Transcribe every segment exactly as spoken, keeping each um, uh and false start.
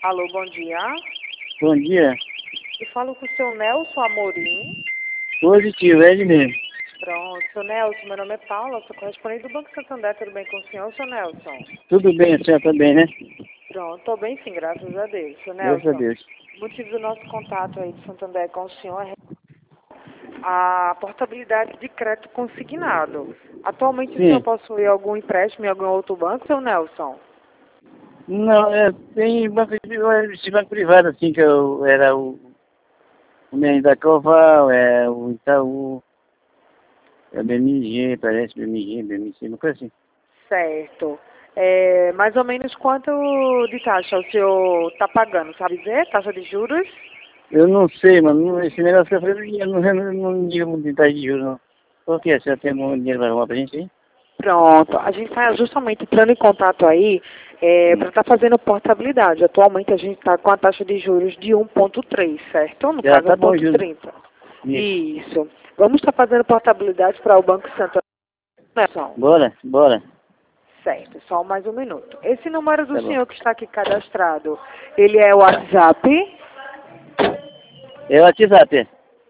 Alô, bom dia. Bom dia. Eu falo com o seu Nelson Amorim. Positivo, é ele mesmo. Pronto, seu Nelson, meu nome é Paula, sou correspondente do Banco Santander, tudo bem com o senhor, seu Nelson? Tudo bem, a senhora tá bem, né? Pronto, estou bem sim, graças a Deus. Seu Graças a Nelson, Deus. o motivo do nosso contato aí de Santander com o senhor é a portabilidade de crédito consignado. Atualmente o senhor Sim. possui algum empréstimo em algum outro banco, seu Nelson? Não, é, tem banco, de- esse banco privado, assim, que eu, era o, o Mendes da Coval, é o Itaú, é o B M G, parece, B M G, B M C, uma coisa assim. Certo. É, mais ou menos quanto de taxa o senhor está pagando, sabe dizer? Taxa de juros? Eu não sei, mano, esse negócio que eu falei, eu não, eu não, não digo muito de taxa de juros, não. Por que? A senhora tem um dinheiro para arrumar pra gente aí? Pronto, a gente está justamente entrando em contato aí é, Hum. para estar fazendo portabilidade. Atualmente a gente está com a taxa de juros de um ponto três, certo? No Já caso tá bom, juros. um ponto trinta. Isso. Isso. Vamos estar fazendo portabilidade para o Banco Santander. Bora, bora. Certo, só mais um minuto. Esse número do Tá bom. senhor que está aqui cadastrado, ele é o WhatsApp? É o WhatsApp,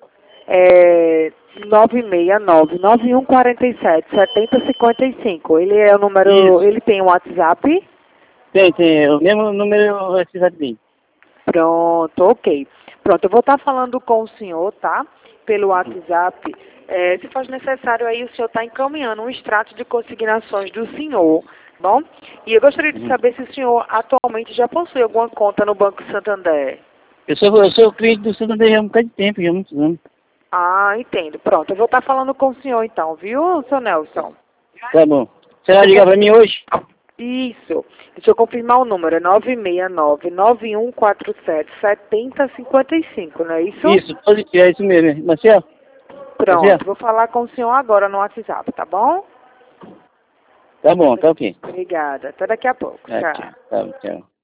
É nove seis nove, nove um quatro sete, sete zero cinco cinco. Ele é o número, isso. ele tem o WhatsApp? Tem, tem, o mesmo número o WhatsApp dele. Pronto, ok. Pronto, eu vou estar falando com o senhor, tá? Pelo WhatsApp. É, se for necessário aí, o senhor está encaminhando um extrato de consignações do senhor, bom? E eu gostaria de Uhum. saber se o senhor atualmente já possui alguma conta no Banco Santander. Eu sou, eu sou cliente do Santander há um bocado de tempo, já há muitos anos. Ah, entendo. Pronto, eu vou estar falando com o senhor então, viu, seu Nelson? Tá bom. Você vai Eu ligar vou- pra mim hoje? Isso. Deixa eu confirmar o número. É nove seis nove, nove um quatro sete, sete zero cinco cinco, não é isso? Isso, positivo, é isso mesmo. Hein? Marcelo? Marcelo? Pronto, vou falar com o senhor agora no WhatsApp, tá bom? Tá bom, tá ok. Obrigada. Até daqui a pouco. Tá, Tchau. tchau. Tá, tchau.